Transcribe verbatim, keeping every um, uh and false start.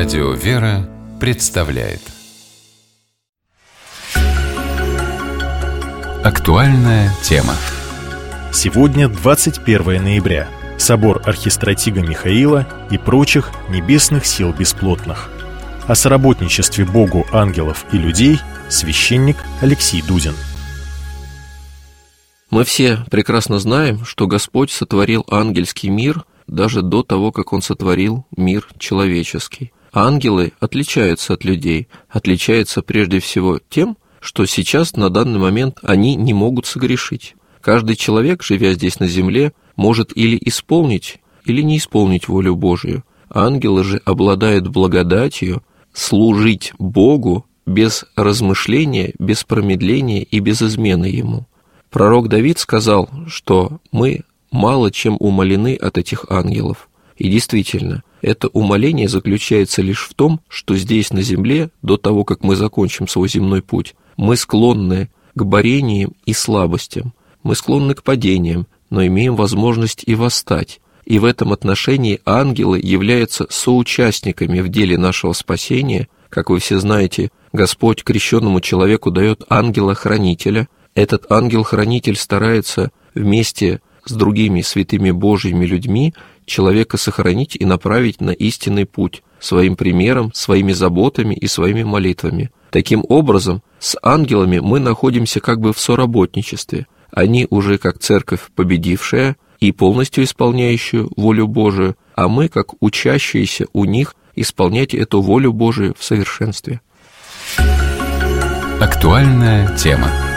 Радио «Вера» представляет актуальная тема. Сегодня двадцать первое ноября. Собор архистратига Михаила и прочих небесных сил бесплотных. О соработничестве Богу ангелов и людей священник Алексей Дудин. Мы все прекрасно знаем, что Господь сотворил ангельский мир даже до того, как Он сотворил мир человеческий. Ангелы отличаются от людей, отличаются прежде всего тем, что сейчас, на данный момент, они не могут согрешить. Каждый человек, живя здесь на земле, может или исполнить, или не исполнить волю Божию. Ангелы же обладают благодатью служить Богу без размышления, без промедления и без измены Ему. Пророк Давид сказал, что мы мало чем умалены от этих ангелов. И действительно, это умаление заключается лишь в том, что здесь на земле, до того, как мы закончим свой земной путь, мы склонны к борениям и слабостям, мы склонны к падениям, но имеем возможность и восстать. И в этом отношении ангелы являются соучастниками в деле нашего спасения. Как вы все знаете, Господь крещенному человеку дает ангела-хранителя. Этот ангел-хранитель старается вместе с другими святыми Божьими людьми человека сохранить и направить на истинный путь своим примером, своими заботами и своими молитвами. Таким образом, с ангелами мы находимся как бы в соработничестве. Они уже как церковь победившая и полностью исполняющую волю Божию, а мы как учащиеся у них исполнять эту волю Божию в совершенстве. Актуальная тема.